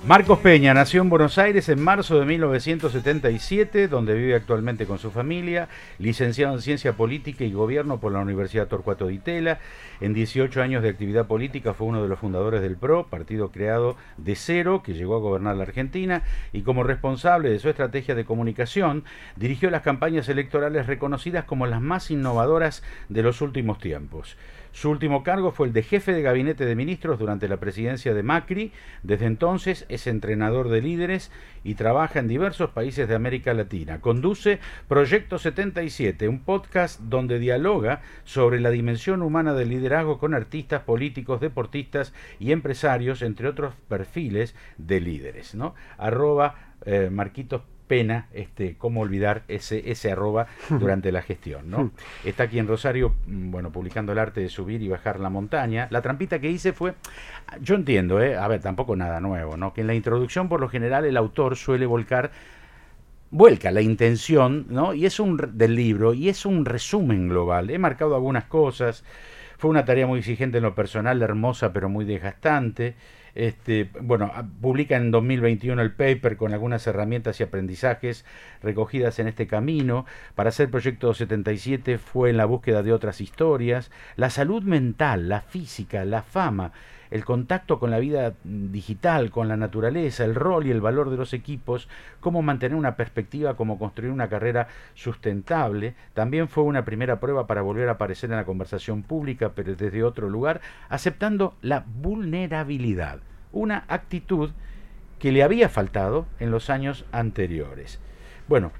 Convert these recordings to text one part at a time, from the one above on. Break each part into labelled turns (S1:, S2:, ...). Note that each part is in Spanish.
S1: Marcos Peña nació en Buenos Aires en marzo de 1977, donde vive actualmente con su familia, licenciado en Ciencia Política y Gobierno por la Universidad Torcuato Di Tella. En 18 años de actividad política fue uno de los fundadores del PRO, partido creado de cero que llegó a gobernar la Argentina, y como responsable de su estrategia de comunicación, dirigió las campañas electorales reconocidas como las más innovadoras de los últimos tiempos. Su último cargo fue el de jefe de gabinete de ministros durante la presidencia de Macri. Desde entonces es entrenador de líderes y trabaja en diversos países de América Latina. Conduce Proyecto 77, un podcast donde dialoga sobre la dimensión humana del liderazgo con artistas, políticos, deportistas y empresarios, entre otros perfiles de líderes, ¿no? Marquitos Pena, cómo olvidar ese arroba durante la gestión, ¿no? Está aquí en Rosario, bueno, publicando el arte de subir y bajar la montaña. La trampita que hice fue, yo entiendo, a ver, tampoco nada nuevo, ¿no? Que en la introducción, por lo general, el autor suele vuelca la intención, ¿no? Y del libro, y es un resumen global. He marcado algunas cosas. Fue una tarea muy exigente en lo personal, hermosa, pero muy desgastante. Publica en 2021 el paper con algunas herramientas y aprendizajes recogidas en este camino. Para hacer Proyecto 77 fue en la búsqueda de otras historias, la salud mental, la física, la fama, el contacto con la vida digital, con la naturaleza, el rol y el valor de los equipos, cómo mantener una perspectiva, cómo construir una carrera sustentable. También fue una primera prueba para volver a aparecer en la conversación pública, pero desde otro lugar, aceptando la vulnerabilidad, una actitud que le había faltado en los años anteriores. Bueno,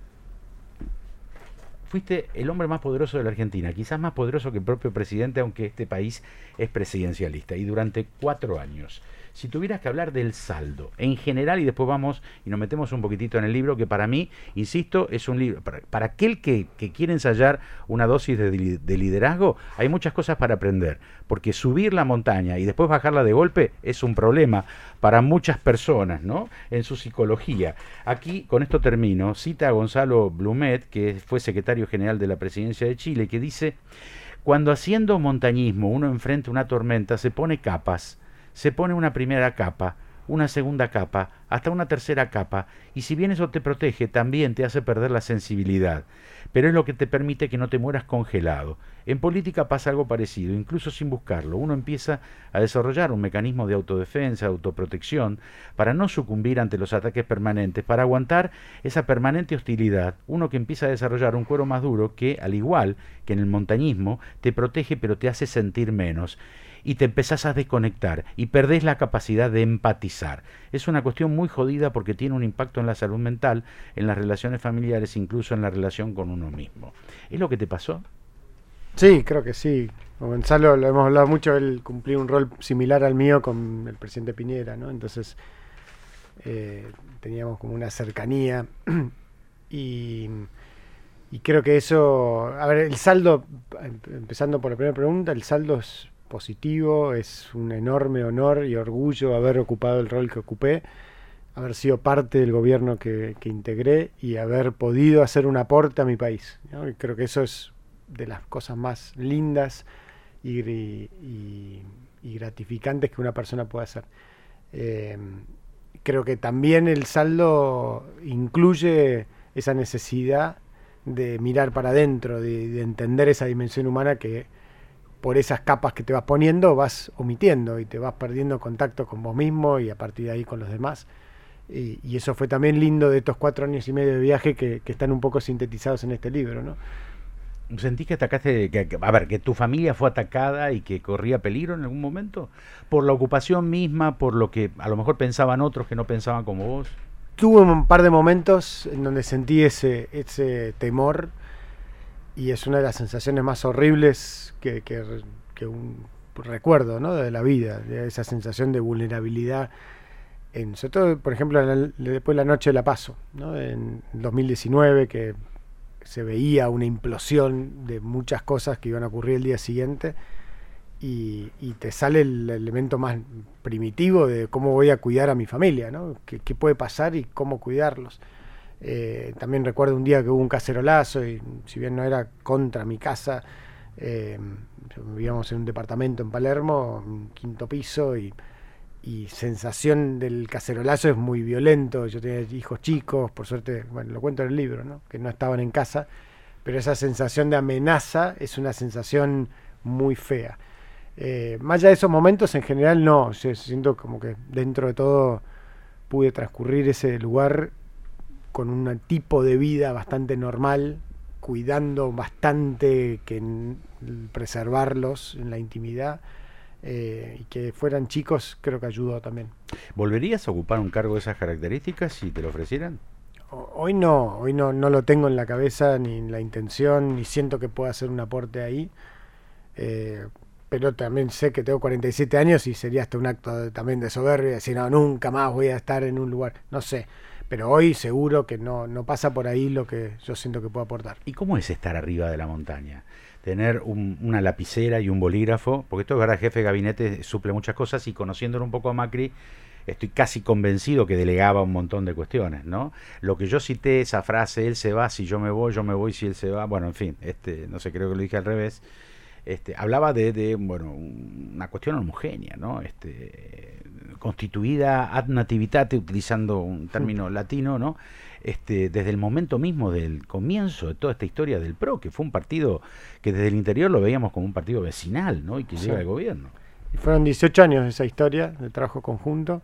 S1: fuiste el hombre más poderoso de la Argentina, quizás más poderoso que el propio presidente, aunque este país es presidencialista, y durante 4 años. Si tuvieras que hablar del saldo en general, y después vamos y nos metemos un poquitito en el libro, que para mí, insisto, es un libro, para aquel que quiere ensayar una dosis de liderazgo, hay muchas cosas para aprender, porque subir la montaña y después bajarla de golpe es un problema para muchas personas, ¿no? En su psicología. Aquí, con esto termino, cita a Gonzalo Blumet, que fue secretario general de la Presidencia de Chile, que dice: cuando haciendo montañismo uno enfrenta una tormenta, se pone capas. Se pone una primera capa, una segunda capa, hasta una tercera capa, y si bien eso te protege, también te hace perder la sensibilidad, pero es lo que te permite que no te mueras congelado. En política pasa algo parecido, incluso sin buscarlo. Uno empieza a desarrollar un mecanismo de autodefensa, autoprotección, para no sucumbir ante los ataques permanentes, para aguantar esa permanente hostilidad. Uno que empieza a desarrollar un cuero más duro que, al igual que en el montañismo, te protege pero te hace sentir menos. Y te empezás a desconectar y perdés la capacidad de empatizar. Es una cuestión muy jodida porque tiene un impacto en la salud mental, en las relaciones familiares, incluso en la relación con uno mismo. ¿Es lo que te pasó?
S2: Sí, creo que sí. Con Gonzalo lo hemos hablado mucho, él cumplió un rol similar al mío con el presidente Piñera, ¿no? Entonces teníamos como una cercanía y creo que eso, a ver, el saldo, empezando por la primera pregunta, el saldo es positivo, es un enorme honor y orgullo haber ocupado el rol que ocupé, haber sido parte del gobierno que integré y haber podido hacer un aporte a mi país, ¿no? Y creo que eso es de las cosas más lindas y gratificantes que una persona puede hacer. Creo que también el saldo incluye esa necesidad de mirar para adentro, de entender esa dimensión humana que por esas capas que te vas poniendo vas omitiendo y te vas perdiendo contacto con vos mismo y a partir de ahí con los demás. Y eso fue también lindo de estos 4 años y medio de viaje que están un poco sintetizados en este libro, ¿no?
S1: ¿Sentís que atacaste, que tu familia fue atacada y que corría peligro en algún momento? ¿Por la ocupación misma, por lo que a lo mejor pensaban otros que no pensaban como vos?
S2: Tuve un par de momentos en donde sentí ese temor, y es una de las sensaciones más horribles que un recuerdo, ¿no? De la vida, de esa sensación de vulnerabilidad, sobre todo, por ejemplo, después de la noche de La Paso, ¿no? En 2019, que se veía una implosión de muchas cosas que iban a ocurrir el día siguiente, y te sale el elemento más primitivo de cómo voy a cuidar a mi familia, ¿no? ¿Qué puede pasar y cómo cuidarlos? También recuerdo un día que hubo un cacerolazo y si bien no era contra mi casa, vivíamos en un departamento en Palermo, un 5.º piso, y y sensación del cacerolazo es muy violento. Yo tenía hijos chicos, por suerte, bueno, lo cuento en el libro, ¿no? Que no estaban en casa, pero esa sensación de amenaza es una sensación muy fea. Más allá de esos momentos, en general no, yo siento como que dentro de todo pude transcurrir ese lugar con un tipo de vida bastante normal, cuidando bastante preservarlos en la intimidad, y que fueran chicos creo que ayudó también.
S1: ¿Volverías a ocupar un cargo de esas características si te lo ofrecieran?
S2: Hoy no lo tengo en la cabeza ni en la intención, ni siento que pueda hacer un aporte ahí, pero también sé que tengo 47 años y sería hasta un acto también de soberbia, decir, no, nunca más voy a estar en un lugar, no sé, pero hoy seguro que no pasa por ahí lo que yo siento que puedo aportar.
S1: ¿Y cómo es estar arriba de la montaña? Tener una lapicera y un bolígrafo, porque esto es verdad, jefe de gabinete suple muchas cosas, y conociéndolo un poco a Macri, estoy casi convencido que delegaba un montón de cuestiones, ¿no? Lo que yo cité, esa frase, él se va si yo me voy si él se va, bueno, en fin, no sé, creo que lo dije al revés. Hablaba de una cuestión homogénea, ¿no? Constituida ad nativitate, utilizando un término latino, ¿no? Desde el momento mismo del comienzo de toda esta historia del PRO, que fue un partido que desde el interior lo veíamos como un partido vecinal, ¿no? Y que llega al gobierno.
S2: Y fueron 18 años de esa historia, de trabajo conjunto.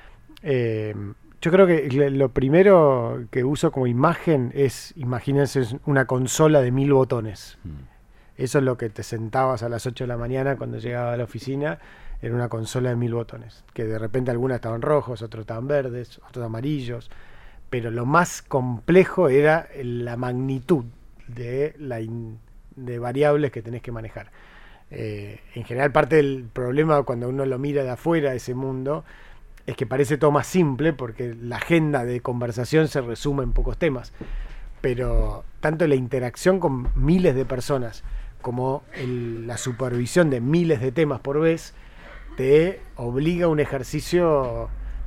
S2: Yo creo que lo primero que uso como imagen es, imagínense, una consola de 1000 botones. Eso es lo que te sentabas a las 8 de la mañana cuando llegaba a la oficina, era una consola de 1000 botones, que de repente algunas estaban rojos, otros estaban verdes, otros amarillos, pero lo más complejo era la magnitud de variables que tenés que manejar. En general, parte del problema cuando uno lo mira de afuera, ese mundo, es que parece todo más simple porque la agenda de conversación se resume en pocos temas, pero tanto la interacción con miles de personas como la supervisión de miles de temas por vez te obliga a un ejercicio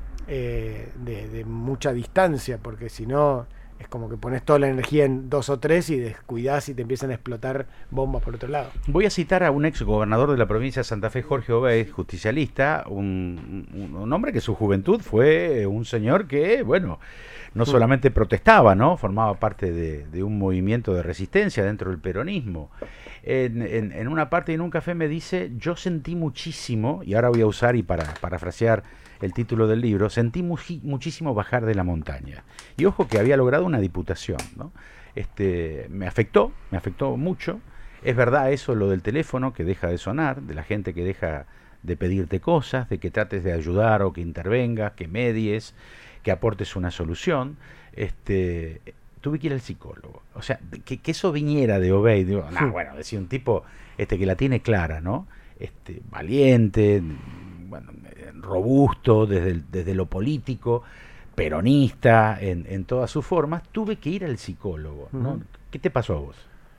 S2: de mucha distancia, porque si no es como que pones toda la energía en 2 o 3 y descuidás y te empiezan a explotar bombas por otro lado.
S1: Voy a citar a un ex gobernador de la provincia de Santa Fe, Jorge Obeid, justicialista, un hombre que su juventud fue un señor que, bueno, no solamente protestaba, ¿no? Formaba parte de un movimiento de resistencia dentro del peronismo. En una parte y en un café me dice, yo sentí muchísimo, y ahora voy a usar y para parafrasear el título del libro, sentí muchísimo bajar de la montaña. Y ojo que había logrado una diputación, ¿no? Me afectó mucho. Es verdad eso, lo del teléfono que deja de sonar, de la gente que deja de pedirte cosas, de que trates de ayudar o que intervengas, que medies, que aportes una solución. Tuve que ir al psicólogo. O sea, que eso viniera de Obeid, digo, nah, bueno, decía un tipo que la tiene clara, ¿no? Valiente, bueno, robusto desde lo político, peronista en todas sus formas. Tuve que ir al psicólogo, ¿no? ¿Qué te pasó a vos?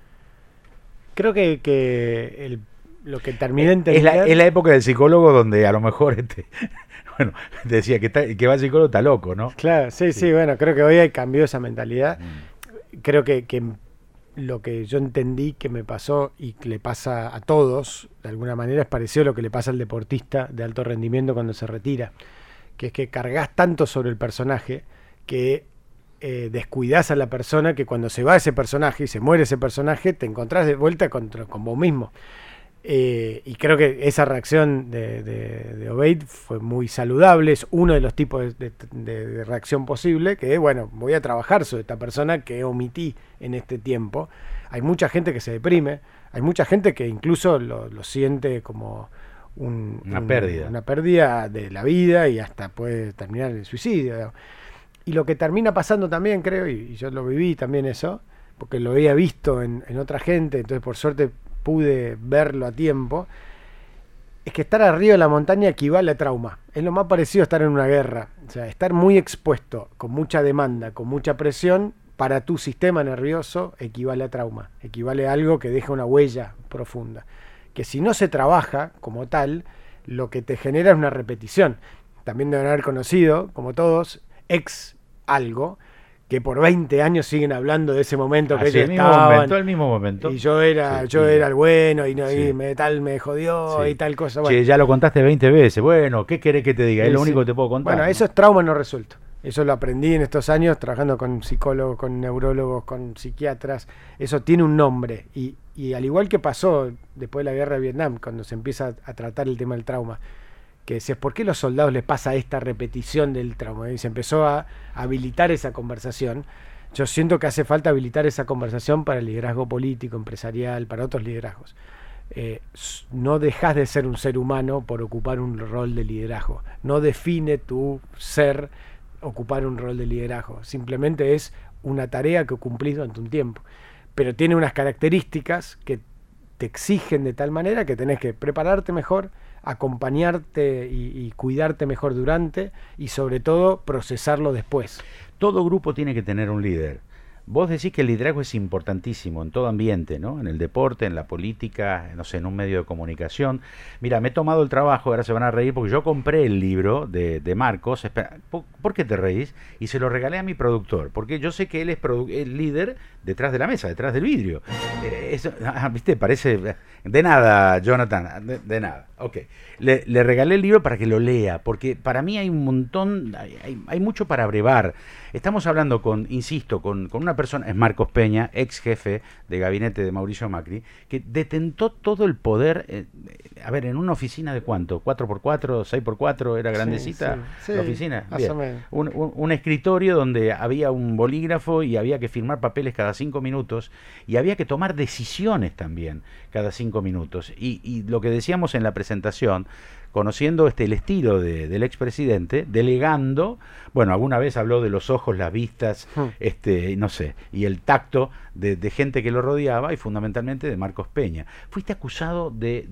S2: Creo que lo que terminé de entender...
S1: Es la época del psicólogo donde a lo mejor bueno, decía que va al psicólogo está loco, ¿no?
S2: Claro, sí, bueno, creo que hoy cambió esa mentalidad. Creo que lo que yo entendí que me pasó y que le pasa a todos, de alguna manera es parecido a lo que le pasa al deportista de alto rendimiento cuando se retira, que es que cargas tanto sobre el personaje que descuidás a la persona, que cuando se va ese personaje y se muere ese personaje, te encontrás de vuelta con vos mismo. Y creo que esa reacción de Obeid fue muy saludable, es uno de los tipos de reacción posible, que bueno, voy a trabajar sobre esta persona que omití en este tiempo. Hay mucha gente que se deprime, hay mucha gente que incluso lo siente como una pérdida de la vida y hasta puede terminar en el suicidio. Y lo que termina pasando también, creo, y yo lo viví también eso, porque lo había visto en otra gente, entonces por suerte pude verlo a tiempo, es que estar arriba de la montaña equivale a trauma. Es lo más parecido a estar en una guerra. O sea, estar muy expuesto, con mucha demanda, con mucha presión, para tu sistema nervioso equivale a trauma. Equivale a algo que deja una huella profunda. Que si no se trabaja como tal, lo que te genera es una repetición. También deben haber conocido, como todos, ex algo, que por 20 años siguen hablando de ese momento que
S1: Así,
S2: ellos
S1: el mismo
S2: estaban,
S1: momento, el mismo momento.
S2: y yo era el bueno, y, no,
S1: Sí.
S2: y tal me jodió,
S1: Sí.
S2: y tal cosa.
S1: Che,
S2: Bueno,
S1: ya lo contaste 20 veces. Bueno, ¿qué querés que te diga? Es lo
S2: sí.
S1: único que te puedo contar.
S2: Bueno,
S1: ¿no?
S2: eso es trauma no resuelto. Eso lo aprendí en estos años trabajando con psicólogos, con neurólogos, con psiquiatras. Eso tiene un nombre. Y al igual que pasó después de la guerra de Vietnam, cuando se empieza a tratar el tema del trauma, que decías, ¿por qué a los soldados les pasa esta repetición del trauma? Y se empezó a habilitar esa conversación. Yo siento que hace falta habilitar esa conversación para el liderazgo político, empresarial, para otros liderazgos. No dejas de ser un ser humano por ocupar un rol de liderazgo. No define tu ser ocupar un rol de liderazgo. Simplemente es una tarea que cumplís durante un tiempo. Pero tiene unas características que te exigen de tal manera que tenés que prepararte mejor, acompañarte y cuidarte mejor durante, y sobre todo procesarlo después.
S1: Todo grupo tiene que tener un líder. Vos decís que el liderazgo es importantísimo en todo ambiente, ¿no? En el deporte, en la política, no sé, en un medio de comunicación. Mira, me he tomado el trabajo, ahora se van a reír, porque yo compré el libro de Marcos. Espera, ¿por qué te reís? Y se lo regalé a mi productor, porque yo sé que él es el líder detrás de la mesa, detrás del vidrio. ¿Viste? Parece... De nada, Jonathan, de nada. Ok. Le regalé el libro para que lo lea, porque para mí hay un montón, hay mucho para brevar. Estamos hablando insisto, con una persona, es Marcos Peña, ex jefe de gabinete de Mauricio Macri, que detentó todo el poder, a ver, en una oficina de ¿cuánto? ¿4x4, 6x4? ¿Era grandecita la oficina?
S2: Más
S1: Bien.
S2: o menos.
S1: Un escritorio donde había un bolígrafo y había que firmar papeles cada 5 minutos y había que tomar decisiones también cada 5 minutos. Y lo que decíamos en la presentación, conociendo el estilo del expresidente, delegando, bueno, alguna vez habló de los ojos, las vistas, no sé, y el tacto de gente que lo rodeaba, y fundamentalmente de Marcos Peña. Fuiste acusado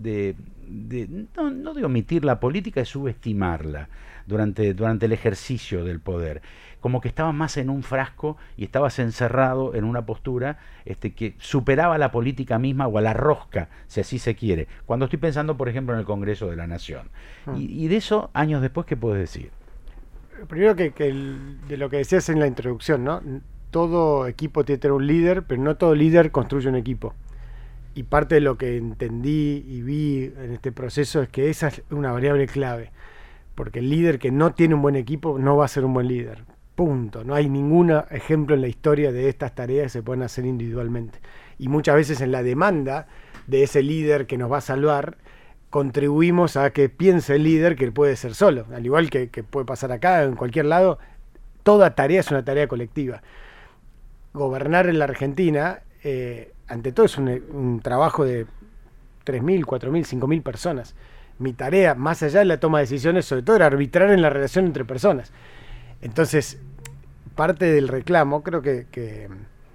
S1: no de omitir la política, de subestimarla durante el ejercicio del poder. Como que estabas más en un frasco y estabas encerrado en una postura que superaba a la política misma o a la rosca, si así se quiere. Cuando estoy pensando, por ejemplo, en el Congreso de la Nación. Y de eso, años después, ¿qué puedes decir?
S2: Primero de lo que decías en la introducción, ¿no? Todo equipo tiene que tener un líder, pero no todo líder construye un equipo. Y parte de lo que entendí y vi en este proceso es que esa es una variable clave. Porque el líder que no tiene un buen equipo no va a ser un buen líder. Punto. No hay ningún ejemplo en la historia de estas tareas que se pueden hacer individualmente. Y muchas veces en la demanda de ese líder que nos va a salvar, contribuimos a que piense el líder que puede ser solo. Al igual que puede pasar acá, en cualquier lado, toda tarea es una tarea colectiva. Gobernar en la Argentina, ante todo, es un trabajo de 3.000, 4.000, 5.000 personas. Mi tarea, más allá de la toma de decisiones, sobre todo era arbitrar en la relación entre personas. Entonces, parte del reclamo, creo que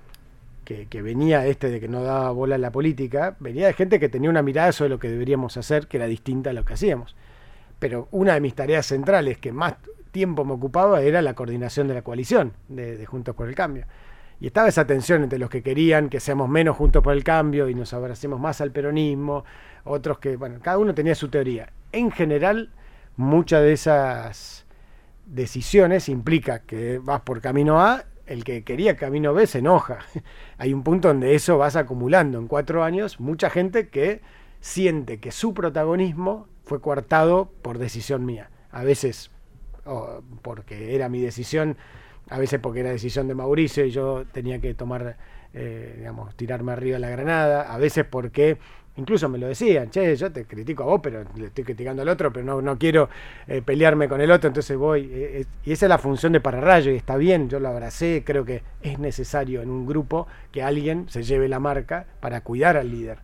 S2: venía de que no daba bola a la política, venía de gente que tenía una mirada sobre lo que deberíamos hacer, que era distinta a lo que hacíamos. Pero una de mis tareas centrales, que más tiempo me ocupaba, era la coordinación de la coalición de Juntos por el Cambio. Y estaba esa tensión entre los que querían que seamos menos Juntos por el Cambio y nos abracemos más al peronismo, otros que, bueno, cada uno tenía su teoría. En general, muchas de esas decisiones implica que vas por camino A, el que quería camino B se enoja. Hay un punto donde eso vas acumulando. En 4 años, mucha gente que siente que su protagonismo fue coartado por decisión mía. A veces porque era mi decisión, a veces porque era decisión de Mauricio y yo tenía que tirarme arriba de la granada, a veces porque incluso me lo decían, che, yo te critico a vos, pero le estoy criticando al otro, pero no quiero pelearme con el otro, entonces voy. Y esa es la función de pararrayo, y está bien, yo lo abracé, creo que es necesario en un grupo que alguien se lleve la marca para cuidar al líder.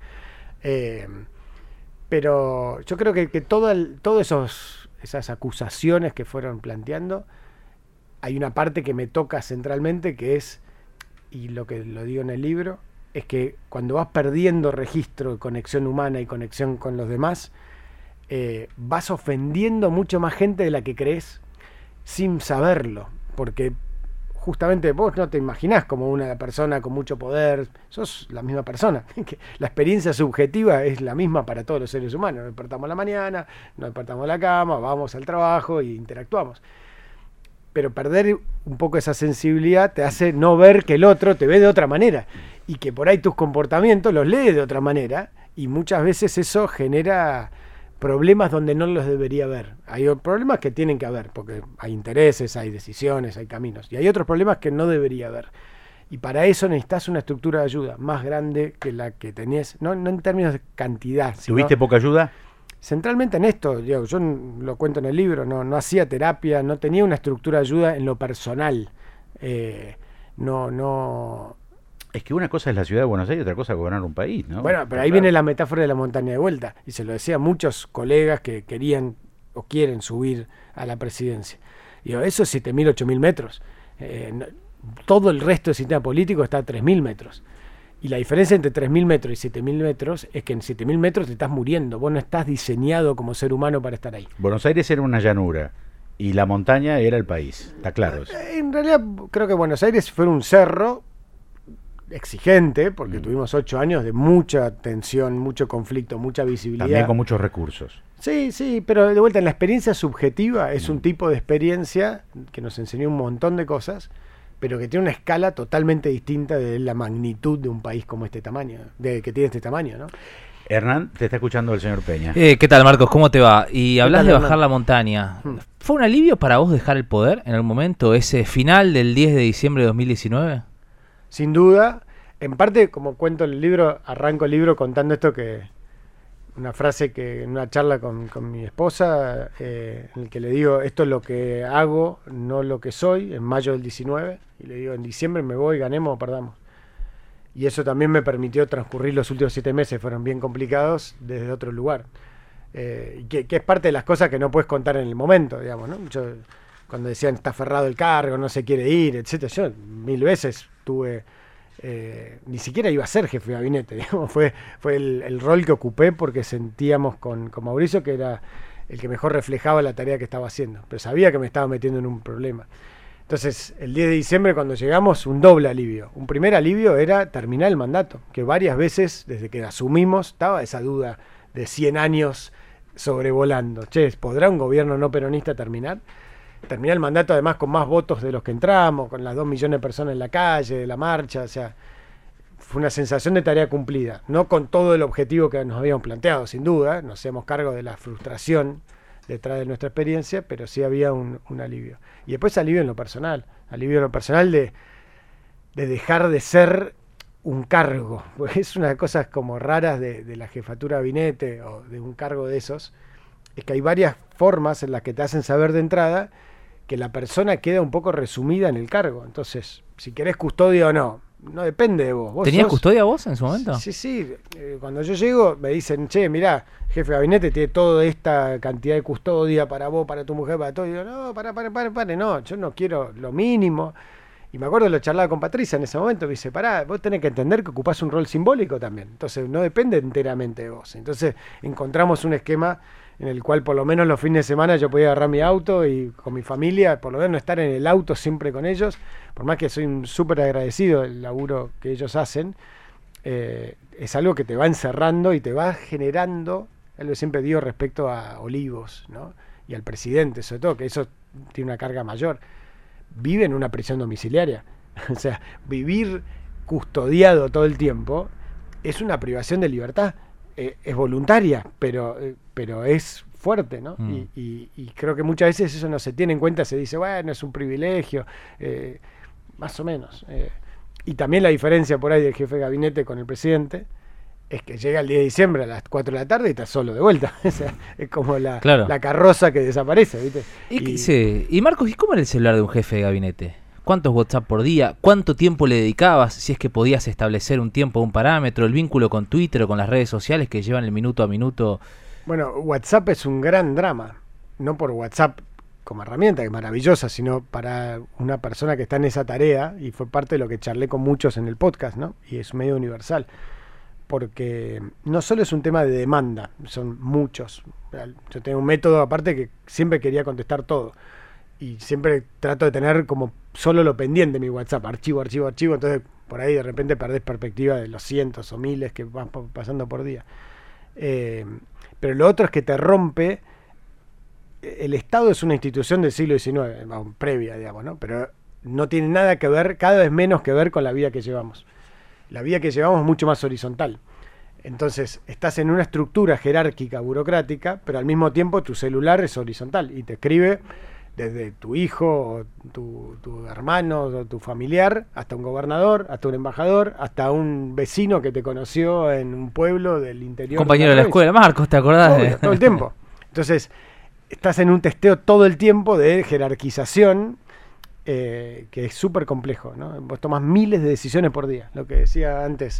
S2: Pero yo creo que todas esas acusaciones que fueron planteando, hay una parte que me toca centralmente, que es, y lo digo en el libro, es que cuando vas perdiendo registro de conexión humana y conexión con los demás, vas ofendiendo mucho más gente de la que crees sin saberlo, porque justamente vos no te imaginás como una persona con mucho poder, sos la misma persona. La experiencia subjetiva es la misma para todos los seres humanos. Nos despertamos a la mañana, nos despertamos a la cama, vamos al trabajo e interactuamos. pero perder un poco esa sensibilidad te hace no ver que el otro te ve de otra manera y que por ahí tus comportamientos los lee de otra manera, y muchas veces eso genera problemas donde no los debería haber. Hay problemas que tienen que haber, porque hay intereses, hay decisiones, hay caminos, y hay otros problemas que no debería haber. Y para eso necesitas una estructura de ayuda más grande que la que tenías, no en términos de cantidad.
S1: ¿Tuviste poca ayuda?
S2: Centralmente en esto, yo lo cuento en el libro, no hacía terapia, no tenía una estructura de ayuda en lo personal.
S1: Es que una cosa es la ciudad de Buenos Aires y otra cosa es gobernar un país, ¿no?
S2: Bueno, pero ahí viene la metáfora de la montaña de vuelta, y se lo decía a muchos colegas que querían o quieren subir a la presidencia. Digo, eso es 7.000, 8.000 metros. Todo el resto del sistema político está a 3.000 metros. Y la diferencia entre 3.000 metros y 7.000 metros es que en 7.000 metros te estás muriendo. Vos no estás diseñado como ser humano para estar ahí.
S1: Buenos Aires era una llanura y la montaña era el país. Está claro eso.
S2: En realidad creo que Buenos Aires fue un cerro exigente, porque tuvimos 8 años de mucha tensión, mucho conflicto, mucha visibilidad.
S1: También con muchos recursos.
S2: Sí, pero de vuelta en la experiencia subjetiva es un tipo de experiencia que nos enseñó un montón de cosas, pero que tiene una escala totalmente distinta de la magnitud de un país como este tamaño, que tiene este tamaño, ¿no?
S1: Hernán, te está escuchando el señor Peña.
S3: ¿Qué tal, Marcos? ¿Cómo te va? Y hablas de bajar
S2: Hernán?
S3: la montaña. ¿Fue un alivio para vos dejar el poder en algún momento, ese final del 10 de diciembre de 2019?
S2: Sin duda, en parte, como cuento el libro, arranco el libro contando esto, que una frase que en una charla con mi esposa, en el que le digo, esto es lo que hago, no lo que soy, en mayo del 19, y le digo, en diciembre me voy, ganemos o perdamos. Y eso también me permitió transcurrir los últimos 7 meses, fueron bien complicados, desde otro lugar. Que es parte de las cosas que no puedes contar en el momento, digamos, ¿no? Cuando decían, está aferrado el cargo, no se quiere ir, etcétera, yo 1000 veces tuve... ni siquiera iba a ser jefe de gabinete, digamos, fue el rol que ocupé porque sentíamos con Mauricio que era el que mejor reflejaba la tarea que estaba haciendo, pero sabía que me estaba metiendo en un problema. Entonces, el 10 de diciembre cuando llegamos, un doble alivio. Un primer alivio era terminar el mandato, que varias veces, desde que asumimos, estaba esa duda de 100 años sobrevolando. Che, ¿podrá un gobierno no peronista terminar? Terminar el mandato además con más votos de los que entramos, con las 2 millones de personas en la calle, de la marcha, o sea, fue una sensación de tarea cumplida, no con todo el objetivo que nos habíamos planteado, sin duda, nos hacemos cargo de la frustración detrás de nuestra experiencia, pero sí había un alivio. Y después alivio en lo personal de dejar de ser un cargo, porque es una de las cosas como raras de la jefatura de gabinete o de un cargo de esos, es que hay varias formas en las que te hacen saber de entrada que la persona queda un poco resumida en el cargo. Entonces, si querés custodia o no depende de vos.
S3: ¿Tenías custodia vos en su momento?
S2: Sí. Cuando yo llego me dicen, che, mirá, jefe de gabinete tiene toda esta cantidad de custodia para vos, para tu mujer, para todo. Y digo, no, para, no, yo no quiero lo mínimo. Y me acuerdo, lo charlaba con Patricia en ese momento, me dice, pará, vos tenés que entender que ocupás un rol simbólico también. Entonces, no depende enteramente de vos. Entonces, encontramos un esquema en el cual por lo menos los fines de semana yo podía agarrar mi auto y con mi familia, por lo menos estar en el auto siempre con ellos, por más que soy súper agradecido del laburo que ellos hacen, es algo que te va encerrando y te va generando, algo que siempre digo respecto a Olivos, ¿no? Y al presidente, sobre todo, que eso tiene una carga mayor, vive en una prisión domiciliaria, o sea, vivir custodiado todo el tiempo es una privación de libertad. Es voluntaria, pero es fuerte, ¿no? Y creo que muchas veces eso no se tiene en cuenta, se dice, bueno, es un privilegio, más o menos. Y también la diferencia por ahí del jefe de gabinete con el presidente es que llega el 10 de diciembre a las 4 de la tarde y está solo de vuelta. O sea, es como la carroza que desaparece, ¿viste?
S3: Y Marcos, ¿y cómo era el celular de un jefe de gabinete? ¿Cuántos WhatsApp por día? ¿Cuánto tiempo le dedicabas? Si es que podías establecer un tiempo, un parámetro, el vínculo con Twitter o con las redes sociales que llevan el minuto a minuto.
S2: Bueno, WhatsApp es un gran drama. No por WhatsApp como herramienta, que es maravillosa, sino para una persona que está en esa tarea, y fue parte de lo que charlé con muchos en el podcast, ¿no? Y es medio universal. Porque no solo es un tema de demanda, son muchos. Yo tengo un método aparte que siempre quería contestar todo. Y siempre trato de tener como solo lo pendiente de mi WhatsApp, archivo, entonces por ahí de repente perdés perspectiva de los cientos o miles que van pasando por día. Pero lo otro es que te rompe el Estado es una institución del siglo XIX, previa, digamos, ¿no? Pero no tiene nada que ver, cada vez menos que ver con la vida que llevamos. La vida que llevamos es mucho más horizontal. Entonces, estás en una estructura jerárquica, burocrática, pero al mismo tiempo tu celular es horizontal y te escribe desde tu hijo, o tu hermano, o tu familiar, hasta un gobernador, hasta un embajador, hasta un vecino que te conoció en un pueblo del interior.
S3: Compañero de la escuela, Marcos, ¿te acordás?
S2: Obvio, todo el tiempo. Entonces, estás en un testeo todo el tiempo de jerarquización, que es súper complejo, ¿no? Vos tomás miles de decisiones por día, lo que decía antes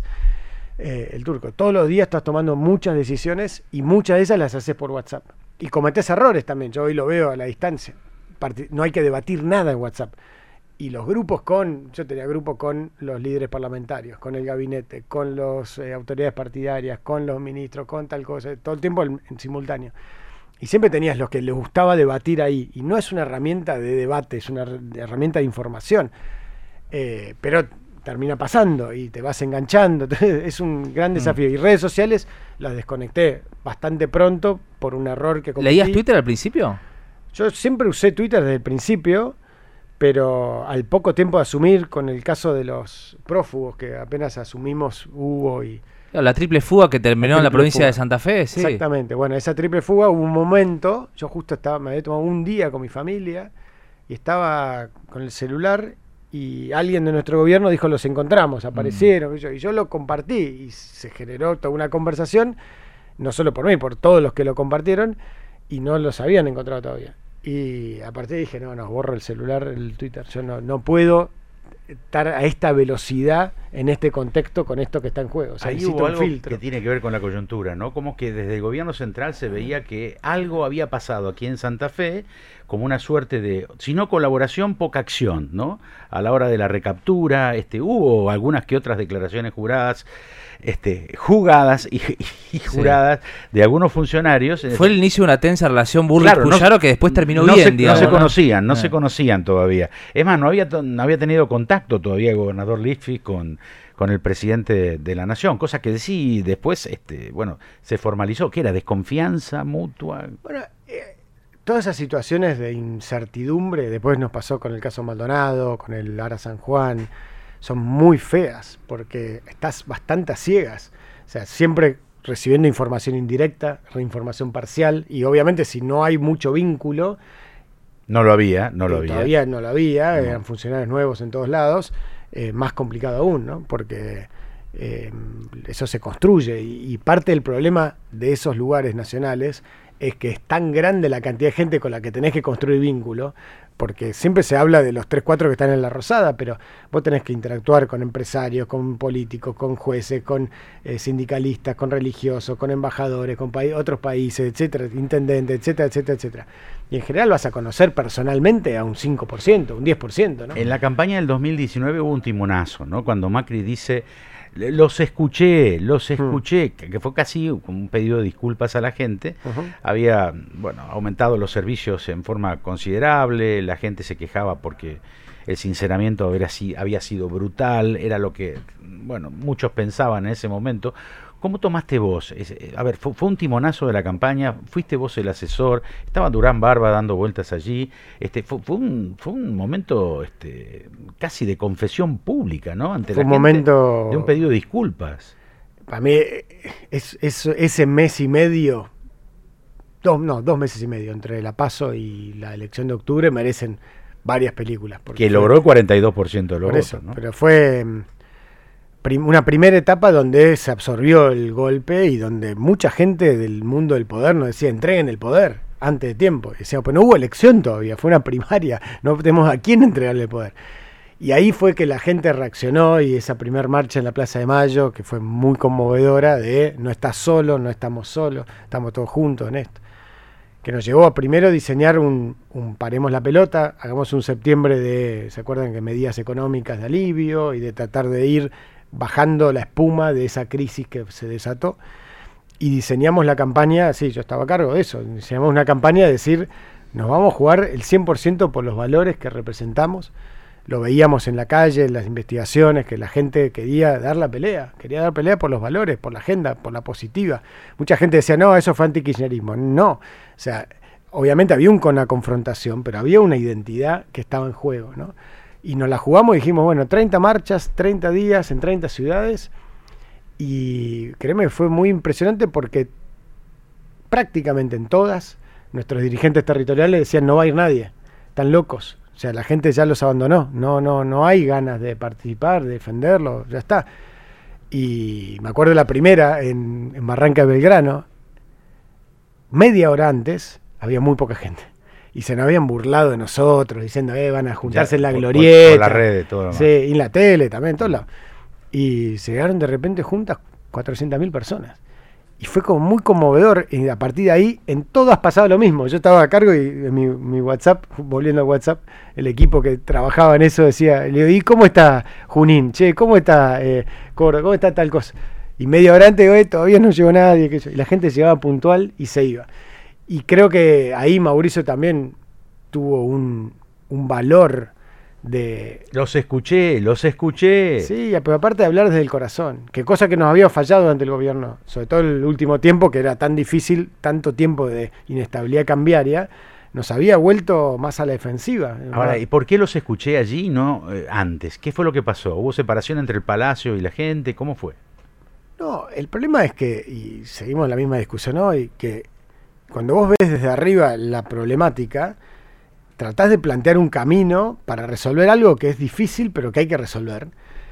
S2: el Turco. Todos los días estás tomando muchas decisiones y muchas de esas las haces por WhatsApp. Y cometés errores también, yo hoy lo veo a la distancia. No hay que debatir nada en WhatsApp. Y los grupos yo tenía grupos con los líderes parlamentarios, con el gabinete, con las autoridades partidarias, con los ministros, con tal cosa, todo el tiempo en simultáneo. Y siempre tenías los que les gustaba debatir ahí. Y no es una herramienta de debate, es una herramienta de información. Pero termina pasando y te vas enganchando. Es un gran desafío. Y redes sociales las desconecté bastante pronto por un error que cometí.
S3: ¿Leías Twitter al principio?
S2: Yo siempre usé Twitter desde el principio, pero al poco tiempo de asumir, con el caso de los prófugos, que apenas asumimos Hugo y...
S3: La triple fuga que terminó en la provincia de Santa Fe, sí.
S2: Exactamente. Bueno, esa triple fuga hubo un momento, yo justo me había tomado un día con mi familia y estaba con el celular y alguien de nuestro gobierno dijo, los encontramos, aparecieron, y yo lo compartí y se generó toda una conversación, no solo por mí, por todos los que lo compartieron, y no los habían encontrado todavía. Y a partir dije, no, borro el celular, el Twitter, yo no puedo estar a esta velocidad en este contexto con esto que está en juego. O sea,
S1: ahí hubo algo que tiene que ver con la coyuntura, ¿no? Como que desde el gobierno central se veía que algo había pasado aquí en Santa Fe, como una suerte de, si no colaboración, poca acción, ¿no? A la hora de la recaptura, hubo algunas que otras declaraciones juradas, jugadas y juradas de algunos funcionarios.
S3: Fue el inicio de una tensa relación Burlich-Puyaro que después terminó bien, digamos.
S1: No se conocían todavía. Es más, no había tenido contacto todavía el gobernador Liffi con el presidente de la Nación, cosa que sí después se formalizó, que era desconfianza mutua.
S2: Bueno, todas esas situaciones de incertidumbre, después nos pasó con el caso Maldonado, con el Ara San Juan, son muy feas, porque estás bastante a ciegas, o sea, siempre recibiendo información indirecta, información parcial, y obviamente si no hay mucho vínculo... Todavía no lo había, eran funcionarios nuevos en todos lados, más complicado aún, ¿no? Porque eso se construye, y parte del problema de esos lugares nacionales es que es tan grande la cantidad de gente con la que tenés que construir vínculo, porque siempre se habla de los 3, 4 que están en la Rosada, pero vos tenés que interactuar con empresarios, con políticos, con jueces, con sindicalistas, con religiosos, con embajadores, con otros países, etcétera, intendentes, etcétera, etcétera, etcétera. Y en general vas a conocer personalmente a un 5%, un 10%, ¿no?
S1: En la campaña del 2019 hubo un timonazo, ¿no? Cuando Macri dice... Los escuché, que fue casi un pedido de disculpas a la gente. Había, aumentado los servicios en forma considerable, la gente se quejaba porque el sinceramiento había sido brutal, era lo que, muchos pensaban en ese momento. ¿Cómo tomaste vos? Fue un timonazo de la campaña, fuiste vos el asesor, estaba Durán Barba dando vueltas allí, fue un momento casi de confesión pública, ¿no? Ante la gente, de un pedido de disculpas.
S2: Para mí, ese mes y medio, 2 meses y medio, entre la PASO y la elección de octubre, merecen varias películas.
S1: Que logró el 42% de los votos, ¿no?
S2: Pero fue... una primera etapa donde se absorbió el golpe y donde mucha gente del mundo del poder nos decía, entreguen el poder antes de tiempo. Y decíamos, pues no hubo elección todavía, fue una primaria, no tenemos a quién entregarle el poder. Y ahí fue que la gente reaccionó, y esa primer marcha en la Plaza de Mayo, que fue muy conmovedora, de no estás solo, no estamos solos, estamos todos juntos en esto. Que nos llevó a primero diseñar un paremos la pelota, hagamos un septiembre ¿se acuerdan? Que medidas económicas de alivio y de tratar de ir bajando la espuma de esa crisis que se desató, y diseñamos la campaña, sí, yo estaba a cargo de eso, diseñamos una campaña de decir, nos vamos a jugar el 100% por los valores que representamos. Lo veíamos en la calle, en las investigaciones, que la gente quería dar pelea por los valores, por la agenda, por la positiva. Mucha gente decía, no, eso fue antikirchnerismo. No, o sea, obviamente había una confrontación, pero había una identidad que estaba en juego, ¿no? Y nos la jugamos y dijimos, bueno, 30 marchas, 30 días en 30 ciudades, y créeme, fue muy impresionante porque prácticamente en todas nuestros dirigentes territoriales decían, no va a ir nadie, están locos, o sea, la gente ya los abandonó, no hay ganas de participar, de defenderlo, ya está. Y me acuerdo de la primera en Barranca de Belgrano, media hora antes había muy poca gente. Y se nos habían burlado de nosotros, diciendo, van a juntarse
S1: Ya,
S2: en la
S1: por
S2: glorieta.
S1: la red, todo lo
S2: Sí, y en la tele también, en todos lados. Y se llegaron de repente juntas 400.000 personas. Y fue como muy conmovedor. Y a partir de ahí, en todas pasaba lo mismo. Yo estaba a cargo y en mi WhatsApp, volviendo al WhatsApp, el equipo que trabajaba en eso decía, le digo, ¿y cómo está Junín? Che, ¿cómo está Coro? ¿Cómo está tal cosa? Y media hora antes, todavía no llegó nadie. Y la gente llegaba puntual y se iba. Y creo que ahí Mauricio también tuvo un valor de...
S1: Los escuché.
S2: Sí, pero aparte de hablar desde el corazón, que cosa que nos había fallado ante el gobierno, sobre todo el último tiempo, que era tan difícil, tanto tiempo de inestabilidad cambiaria, nos había vuelto más a la defensiva.
S1: Ahora, ¿y por qué los escuché allí y no antes? ¿Qué fue lo que pasó? ¿Hubo separación entre el Palacio y la gente? ¿Cómo fue?
S2: No, el problema es que, y seguimos en la misma discusión hoy, que cuando vos ves desde arriba la problemática, tratás de plantear un camino para resolver algo que es difícil, pero que hay que resolver.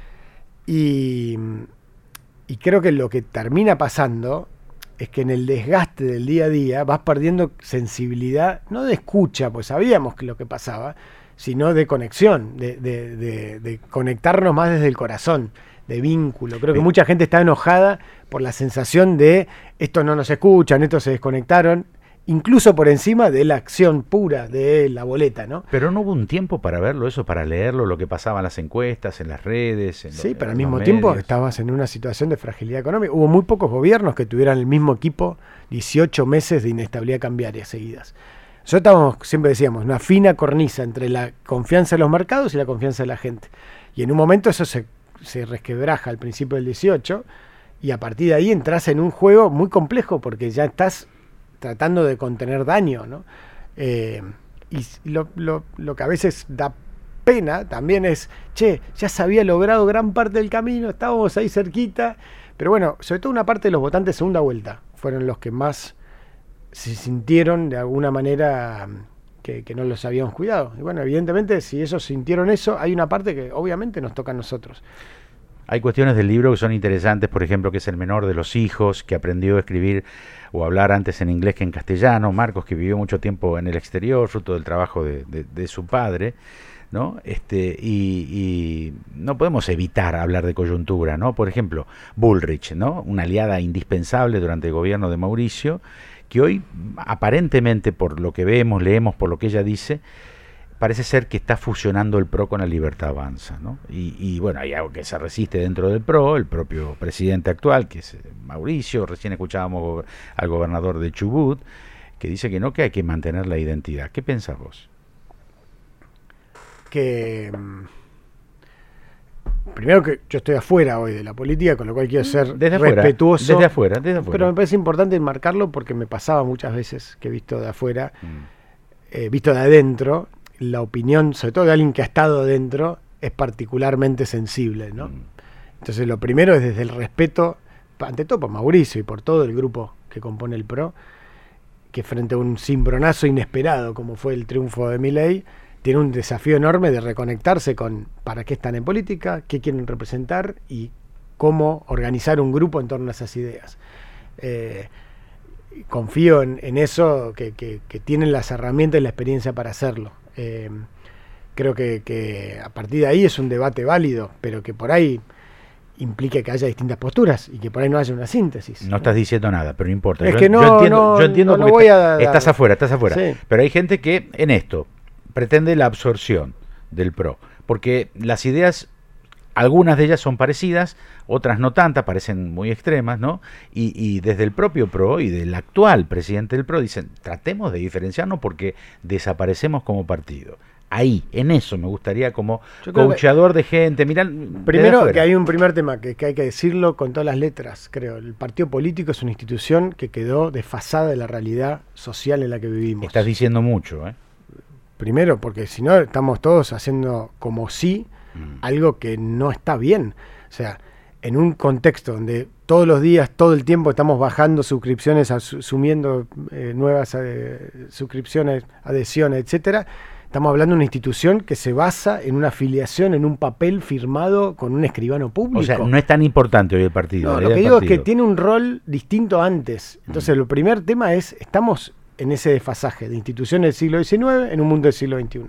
S2: Y creo que lo que termina pasando es que en el desgaste del día a día vas perdiendo sensibilidad, no de escucha, pues sabíamos que lo que pasaba, sino de conexión, de conectarnos más desde el corazón, de vínculo. Creo que mucha gente está enojada por la sensación de estos no nos escuchan, estos se desconectaron, incluso por encima de la acción pura de la boleta, ¿no?
S1: Pero no hubo un tiempo para verlo, eso, para leerlo, lo que pasaba en las encuestas, en las redes.
S2: Sí, pero al mismo tiempo estabas en una situación de fragilidad económica. Hubo muy pocos gobiernos que tuvieran el mismo equipo 18 meses de inestabilidad cambiaria seguidas. Nosotros estábamos, siempre decíamos, una fina cornisa entre la confianza de los mercados y la confianza de la gente. Y en un momento eso se resquebraja al principio del 18 y a partir de ahí entras en un juego muy complejo porque ya estás tratando de contener daño, ¿no? Y lo que a veces da pena también es, ya se había logrado gran parte del camino, estábamos ahí cerquita, pero bueno, sobre todo una parte de los votantes de segunda vuelta fueron los que más se sintieron de alguna manera que no los habíamos cuidado. Y bueno, evidentemente, si ellos sintieron eso, hay una parte que obviamente nos toca a nosotros.
S1: Hay cuestiones del libro que son interesantes, por ejemplo, que es el menor de los hijos, que aprendió a escribir o hablar antes en inglés que en castellano, Marcos, que vivió mucho tiempo en el exterior, fruto del trabajo de su padre, ¿no? Y no podemos evitar hablar de coyuntura, ¿no? Por ejemplo, Bullrich, ¿no? Una aliada indispensable durante el gobierno de Mauricio, que hoy, aparentemente, por lo que vemos, leemos, por lo que ella dice, parece ser que está fusionando el PRO con la Libertad Avanza, ¿no? Y bueno, hay algo que se resiste dentro del PRO, el propio presidente actual, que es Mauricio, recién escuchábamos al gobernador de Chubut, que dice que no, que hay que mantener la identidad. ¿Qué pensás vos?
S2: Que primero que yo estoy afuera hoy de la política, con lo cual quiero ser respetuoso.
S1: Desde afuera.
S2: Pero me parece importante enmarcarlo porque me pasaba muchas veces que he visto de afuera, visto de adentro, la opinión, sobre todo de alguien que ha estado adentro, es particularmente sensible, ¿no? Entonces lo primero es desde el respeto, ante todo por Mauricio y por todo el grupo que compone el PRO, que frente a un cimbronazo inesperado como fue el triunfo de Milei, tiene un desafío enorme de reconectarse con para qué están en política, qué quieren representar y cómo organizar un grupo en torno a esas ideas. Confío en eso, que tienen las herramientas y la experiencia para hacerlo. Creo que a partir de ahí es un debate válido, pero que por ahí implique que haya distintas posturas y que por ahí no haya una síntesis.
S1: No estás diciendo nada, pero no importa.
S2: Es
S1: yo,
S2: que yo entiendo
S1: porque
S2: voy a
S1: estás afuera.
S2: Sí.
S1: Pero hay gente que en esto pretende la absorción del PRO, porque las ideas, algunas de ellas son parecidas, otras no tantas, parecen muy extremas, ¿no? Y desde el propio PRO y del actual presidente del PRO dicen, tratemos de diferenciarnos porque desaparecemos como partido. ahí, en eso me gustaría como
S2: Yo creo
S1: coachador de gente. Mirá,
S2: primero que hay un primer tema que hay que decirlo con todas las letras, creo. El partido político es una institución que quedó desfasada de la realidad social en la que vivimos.
S1: Estás diciendo mucho, ¿eh?
S2: Primero, porque si no estamos todos haciendo como si algo que no está bien. O sea, en un contexto donde todos los días, todo el tiempo estamos bajando suscripciones, asumiendo nuevas suscripciones, adhesiones, etcétera, estamos hablando de una institución que se basa en una afiliación, en un papel firmado con un escribano público.
S1: O sea, no es tan importante hoy el partido.
S2: No, lo que digo es que tiene un rol distinto antes. Entonces, el primer tema es, estamos en ese desfasaje de instituciones del siglo XIX en un mundo del siglo XXI.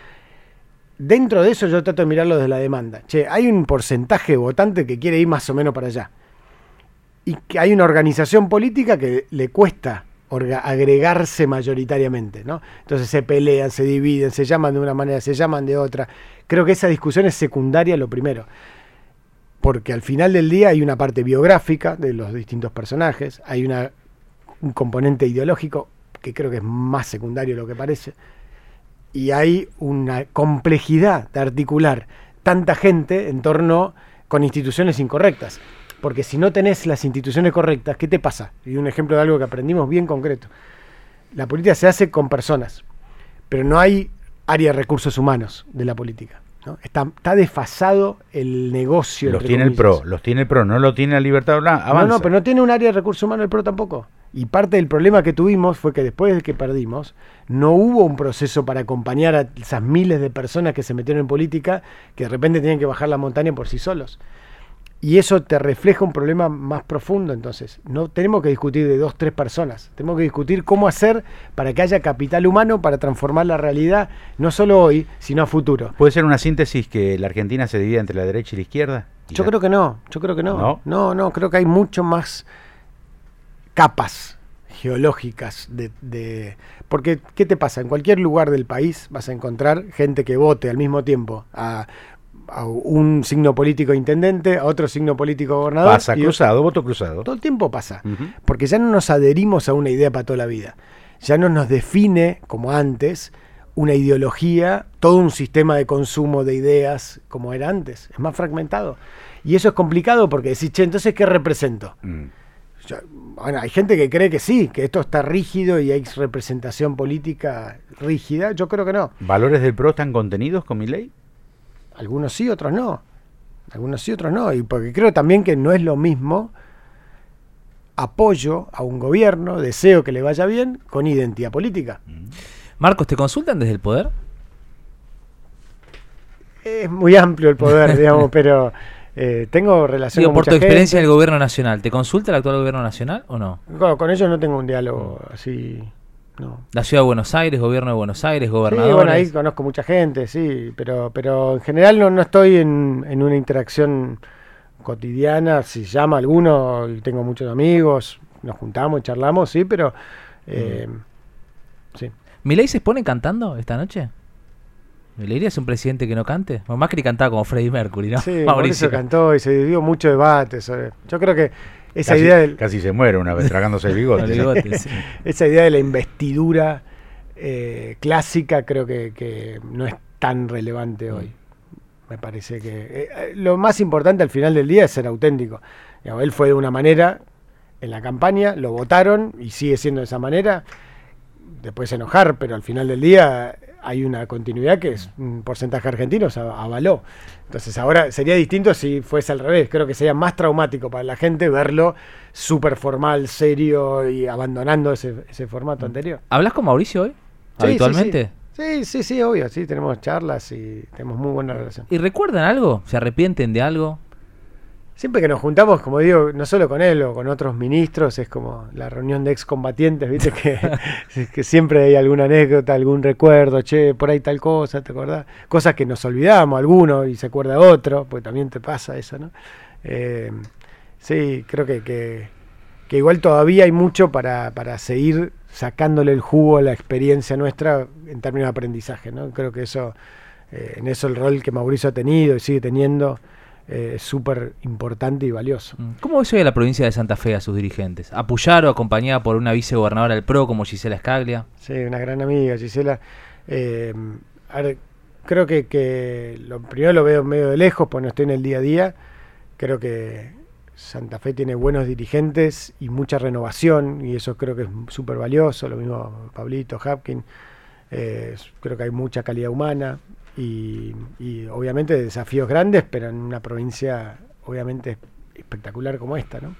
S2: Dentro de eso yo trato de mirarlo desde la demanda. Che, hay un porcentaje de votante que quiere ir más o menos para allá. Y que hay una organización política que le cuesta agregarse mayoritariamente, ¿no? Entonces se pelean, se dividen, se llaman de una manera, se llaman de otra. Creo que esa discusión es secundaria lo primero. Porque al final del día hay una parte biográfica de los distintos personajes, hay un componente ideológico que creo que es más secundario de lo que parece, y hay una complejidad de articular tanta gente en torno con instituciones incorrectas. Porque si no tenés las instituciones correctas, ¿qué te pasa? Y un ejemplo de algo que aprendimos bien concreto. La política se hace con personas, pero no hay área de recursos humanos de la política, ¿no? Está desfasado el negocio.
S1: Los tiene el PRO, no lo tiene la Libertad Blanca.
S2: No, pero no tiene un área de recursos humanos el PRO tampoco. Y parte del problema que tuvimos fue que después de que perdimos, no hubo un proceso para acompañar a esas miles de personas que se metieron en política, que de repente tenían que bajar la montaña por sí solos. Y eso te refleja un problema más profundo. Entonces, no tenemos que discutir de 2, 3 personas. Tenemos que discutir cómo hacer para que haya capital humano para transformar la realidad, no solo hoy, sino a futuro.
S1: ¿Puede ser una síntesis que la Argentina se divida entre la derecha y la izquierda?
S2: Yo creo que no. No, creo que hay mucho más capas geológicas porque, ¿qué te pasa? En cualquier lugar del país vas a encontrar gente que vote al mismo tiempo a un signo político intendente, a otro signo político gobernador.
S1: Pasa cruzado, voto cruzado.
S2: Todo el tiempo pasa, porque ya no nos adherimos a una idea para toda la vida. Ya no nos define, como antes, una ideología, todo un sistema de consumo de ideas como era antes. Es más fragmentado. Y eso es complicado porque decís, che, entonces, ¿qué represento? Bueno, hay gente que cree que sí, que esto está rígido y hay representación política rígida. Yo creo que no.
S1: ¿Valores del PRO están contenidos con Milei?
S2: Algunos sí, otros no. Y porque creo también que no es lo mismo apoyo a un gobierno, deseo que le vaya bien, con identidad política.
S3: Marcos, ¿te consultan desde el poder?
S2: Es muy amplio el poder, digamos, pero tengo relación con
S3: por
S2: mucha
S3: tu experiencia
S2: gente.
S3: del gobierno nacional, ¿te consulta el actual gobierno nacional o no?
S2: Con ellos no tengo un diálogo así, no.
S3: La ciudad de Buenos Aires, gobierno de Buenos Aires, gobernadores.
S2: Sí, bueno, ahí conozco mucha gente, sí, pero en general no estoy en una interacción cotidiana. Si llama alguno, tengo muchos amigos, nos juntamos, charlamos, sí, pero sí.
S3: ¿Milei se expone cantando esta noche? ¿Milei es un presidente que no cante? Bueno, Macri cantaba como Freddie Mercury, ¿no?
S2: Sí, por eso cantó y se dio mucho debate sobre. Yo creo que esa idea
S1: casi se muere una vez tragándose el bigote.
S3: Sí.
S2: Esa idea de la investidura clásica creo que no es tan relevante hoy. Me parece que lo más importante al final del día es ser auténtico. Digamos, él fue de una manera en la campaña, lo votaron y sigue siendo de esa manera. Después enojar, pero al final del día hay una continuidad que es un porcentaje argentino se avaló. Entonces ahora sería distinto si fuese al revés. Creo que sería más traumático para la gente verlo súper formal, serio y abandonando ese formato anterior.
S3: ¿Hablas con Mauricio hoy?
S2: Sí,
S3: ¿habitualmente?
S2: Sí, obvio. Sí, tenemos charlas y tenemos muy buena relación.
S3: ¿Y recuerdan algo? ¿Se arrepienten de algo?
S2: Siempre que nos juntamos, como digo, no solo con él o con otros ministros, es como la reunión de excombatientes, ¿viste? que siempre hay alguna anécdota, algún recuerdo, che, por ahí tal cosa, ¿te acordás? Cosas que nos olvidamos, alguno, y se acuerda otro, pues también te pasa eso, ¿no? Sí, creo que igual todavía hay mucho para seguir sacándole el jugo a la experiencia nuestra en términos de aprendizaje, ¿no? Creo que eso, en eso el rol que Mauricio ha tenido y sigue teniendo, es súper importante y valioso.
S3: ¿Cómo ves hoy a la provincia de Santa Fe a sus dirigentes? ¿Apoyar o acompañada por una vicegobernadora del PRO como Gisela Scaglia?
S2: Sí, una gran amiga, Gisela. A ver, creo que lo primero lo veo medio de lejos, porque no estoy en el día a día. Creo que Santa Fe tiene buenos dirigentes y mucha renovación, y eso creo que es súper valioso. Lo mismo Pablito, Hapkin. Creo que hay mucha calidad humana y obviamente desafíos grandes, pero en una provincia obviamente espectacular como esta, ¿no?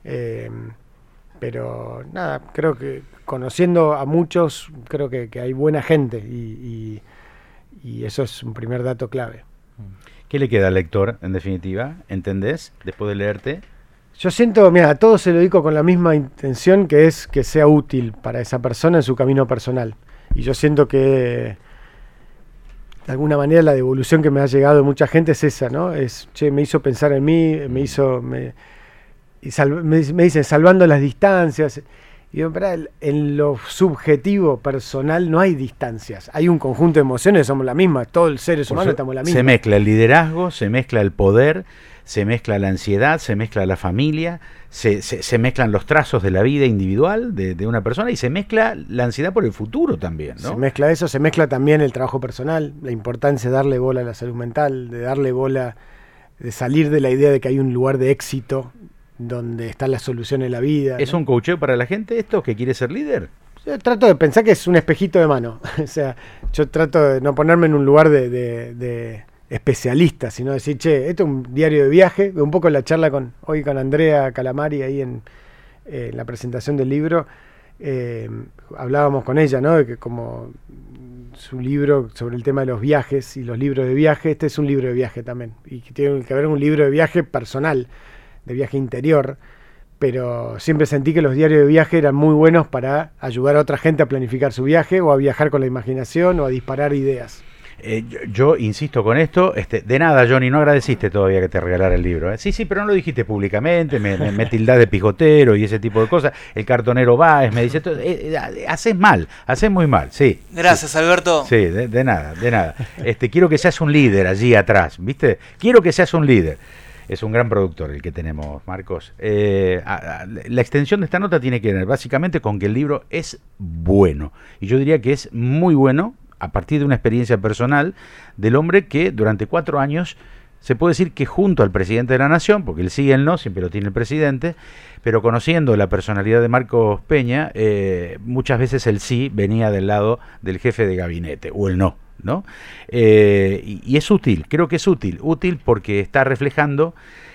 S2: Pero nada, creo que conociendo a muchos, creo que hay buena gente y eso es un primer dato clave.
S1: ¿Qué le queda al lector, en definitiva? ¿Entendés? Después de leerte.
S2: Yo siento, mira, a todos se lo digo con la misma intención, que es que sea útil para esa persona en su camino personal. Y yo siento que, de alguna manera, la devolución que me ha llegado de mucha gente es esa, ¿no? Me hizo pensar en mí, me dicen, salvando las distancias. Y digo, en lo subjetivo, personal, no hay distancias. Hay un conjunto de emociones, somos la misma, todos los seres humanos estamos la misma.
S1: Se mezcla el liderazgo, se mezcla el poder, se mezcla la ansiedad, se mezcla la familia, se mezclan los trazos de la vida individual de una persona y se mezcla la ansiedad por el futuro también, ¿no?
S2: Se mezcla eso, se mezcla también el trabajo personal, la importancia de darle bola a la salud mental, de darle bola, de salir de la idea de que hay un lugar de éxito donde está la solución en la vida.
S1: ¿Es un coacheo para la gente esto que quiere ser líder?
S2: Yo trato de pensar que es un espejito de mano. O sea, yo trato de no ponerme en un lugar de especialista, sino decir, che, esto es un diario de viaje. Un poco la charla hoy con Andrea Calamari ahí en la presentación del libro, hablábamos con ella, ¿no? De que como su libro sobre el tema de los viajes y los libros de viaje, este es un libro de viaje también. Y que tiene que haber un libro de viaje personal, de viaje interior, pero siempre sentí que los diarios de viaje eran muy buenos para ayudar a otra gente a planificar su viaje o a viajar con la imaginación o a disparar ideas.
S1: Yo insisto con esto, de nada, Johnny, no agradeciste todavía que te regalara el libro. Sí, pero no lo dijiste públicamente, me tildás de pijotero y ese tipo de cosas. El cartonero Báez me dice, haces mal, haces muy mal, sí.
S4: Gracias,
S1: sí.
S4: Alberto.
S1: Sí, de nada. Quiero que seas un líder allí atrás, ¿viste? Quiero que seas un líder. Es un gran productor el que tenemos, Marcos. La extensión de esta nota tiene que ver básicamente con que el libro es bueno. Y yo diría que es muy bueno a partir de una experiencia personal del hombre que durante 4 años, se puede decir que junto al presidente de la Nación, porque el sí y el no siempre lo tiene el presidente, pero conociendo la personalidad de Marcos Peña, muchas veces el sí venía del lado del jefe de gabinete, o el no. ¿No? Y es útil, creo que es útil porque está reflejando,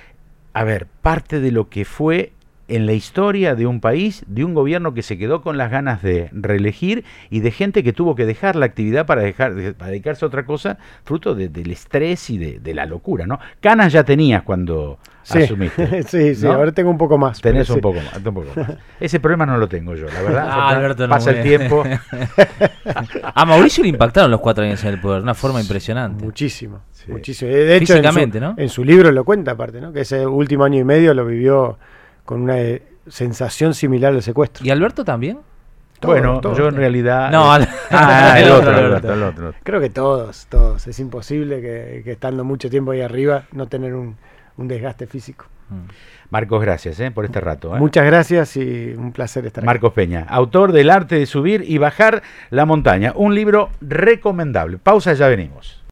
S1: parte de lo que fue en la historia de un país, de un gobierno que se quedó con las ganas de reelegir y de gente que tuvo que dejar la actividad para dedicarse a otra cosa, fruto del estrés y de la locura, ¿no? Canas ya tenías cuando asumiste.
S2: Sí,
S1: ¿no?
S2: Ahora tengo un poco más.
S1: Tenés un poco más. Ese problema no lo tengo yo, la verdad.
S3: Alberto,
S1: pasa el tiempo.
S3: A Mauricio le impactaron los 4 años en el poder, de una forma impresionante.
S2: Muchísimo.
S1: Sí.
S2: Muchísimo. De hecho,
S3: físicamente, ¿no?
S2: En su libro lo cuenta aparte, ¿no? Que ese último año y medio lo vivió con una sensación similar al secuestro.
S3: ¿Y Alberto también?
S1: Todo. Yo en realidad...
S3: No,
S1: el otro.
S2: Creo que todos. Es imposible que estando mucho tiempo ahí arriba no tener un desgaste físico.
S1: Marcos, gracias por este rato.
S2: Muchas gracias y un placer estar aquí.
S1: Marcos Peña, autor del Arte de Subir y Bajar la Montaña, un libro recomendable. Pausa, ya venimos.